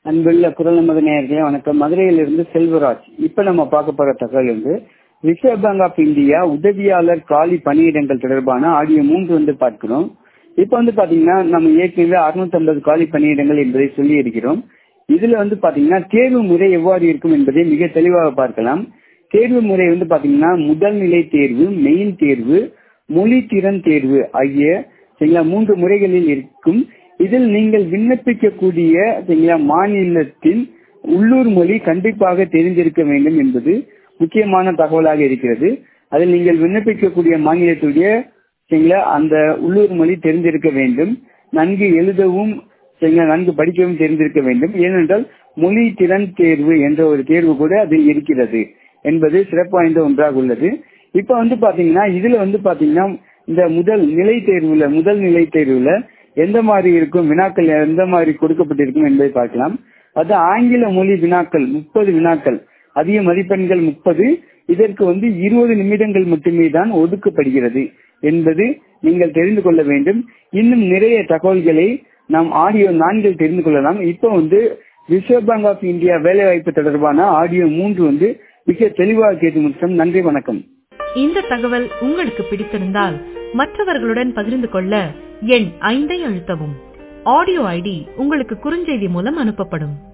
அன்புள்ள குரல் நமது நேயர்களே வணக்கம். மதுரையிலிருந்து செல்வராஜ். இப்ப நம்ம பார்க்க போற தகவல் ரிசர்வ் பேங்க் ஆஃப் இந்தியா உதவியாளர் காலி பணியிடங்கள் தொடர்பான ஆடியோ 3 பார்க்கிறோம். இப்ப பாத்தீங்கன்னா நம்ம ஏற்கனவே 650 காலி பணியிடங்கள் என்பதை சொல்லி இருக்கிறோம். இதுல பாத்தீங்கன்னா தேர்வு முறை எவ்வாறு இருக்கும் என்பதை மிக தெளிவாக பார்க்கலாம். தேர்வு முறை பாத்தீங்கன்னா முதல் நிலை தேர்வு, மெயின் தேர்வு, மொழி திறன் தேர்வு ஆகிய 3 முறைகளில் இருக்கும். இதில் நீங்கள் விண்ணப்பிக்கக்கூடிய மாநிலத்தின் உள்ளூர் மொழி கண்டிப்பாக தெரிந்திருக்க வேண்டும் என்பது முக்கியமான தகவலாக இருக்கிறது. அதில் நீங்கள் விண்ணப்பிக்கக்கூடிய மாநிலத்துடைய அந்த உள்ளூர் மொழி தெரிந்திருக்க வேண்டும். நன்கு எழுதவும் நன்கு படிக்கவும் தெரிந்திருக்க வேண்டும். ஏனென்றால் மொழி திறன் தேர்வு என்ற ஒரு தேர்வு கூட அதில் இருக்கிறது என்பது சிறப்பு வாய்ந்த ஒன்றாக உள்ளது. இப்ப பாத்தீங்கன்னா இதுல பாத்தீங்கன்னா இந்த முதல் நிலை தேர்வுல எந்த மாதிரி இருக்கும், வினாக்கள் எந்த மாதிரி கொடுக்கப்பட்டிருக்கும் என்பதை பார்க்கலாம். அது ஆங்கில மொழி வினாக்கள் 30 வினாக்கள், அதிக மதிப்பெண்கள் 30. இதற்கு 20 நிமிடங்கள் மட்டுமே தான் ஒதுக்கப்படுகிறது என்பது நீங்கள் தெரிந்து கொள்ள வேண்டும். இன்னும் நிறைய தகவல்களை நாம் ஆடியோ 4 தெரிந்து கொள்ளலாம். இப்ப ரிசர்வ் பேங்க் ஆஃப் இந்தியா வேலைவாய்ப்பு தொடர்பான ஆடியோ 3 மிக தெளிவாக கேட்டு முடிச்சோம். நன்றி, வணக்கம். இந்த தகவல் உங்களுக்கு பிடித்திருந்தால் மற்றவர்களுடன் பகிர்ந்து கொள்ள எண் 5 அழுத்தவும். ஆடியோ ஐடி உங்களுக்கு குறுஞ்செய்தி மூலம் அனுப்பப்படும்.